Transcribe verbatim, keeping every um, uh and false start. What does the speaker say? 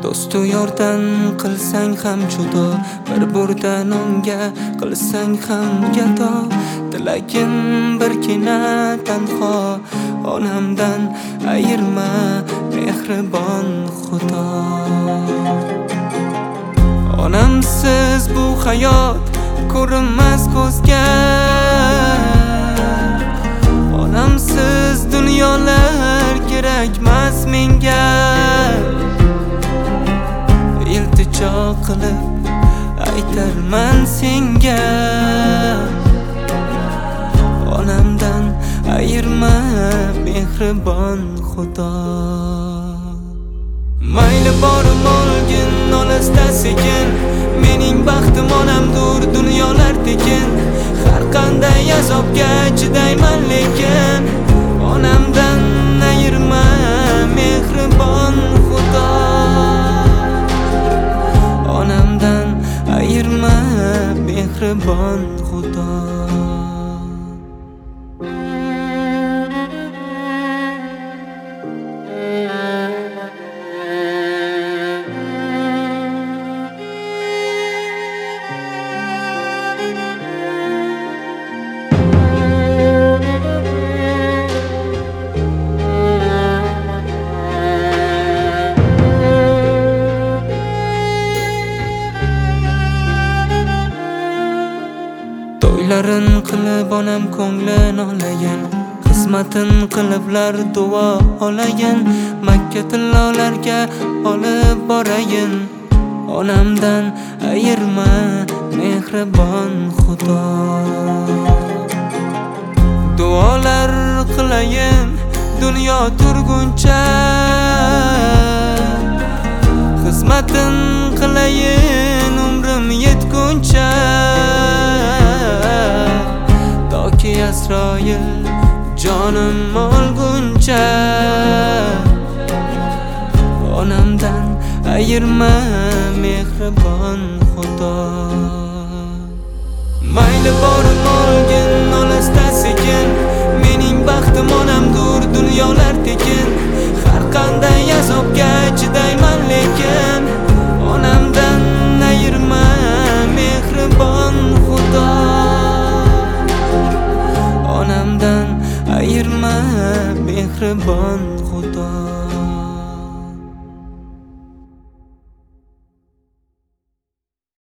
Do'stu yordan qilsang ham judo, bir burda nonga qilsang ham gado. Tilagim birgina tanho, onamdan ayirma mehribon Xudo. Onamsiz bu hayot ko'rinmas ko'zga, onamsiz dunyolar kerakmas menga. Iltijo qilib aytarman senga, onamdan ayirma mehribon Xudo. Mayli borib olgin olisda sekin, mening baxtim onamdur dunyolar tekin. Har qanday azobga chidayman lekin, onamdan ayirma mehribon Xudo. Onamdan ayirma mehribon Xudo. To'ylarin qilib onam ko'nglin olayin, xizmatin qiliblar duo olayin. Makka tillolarga olib borayin, onamdan ayirma mehribon Xudo. Duolar qilayin dunyo turguncha, xizmatin qilayin umrim yetguncha. Toki Asroil jonim olguncha, onamdan ayirma mehribon Xudo. Mayli borib olgin olisda sekin, mening baxtim onamdur dunyolar tekin. Har qanday azobga chidayman lekin,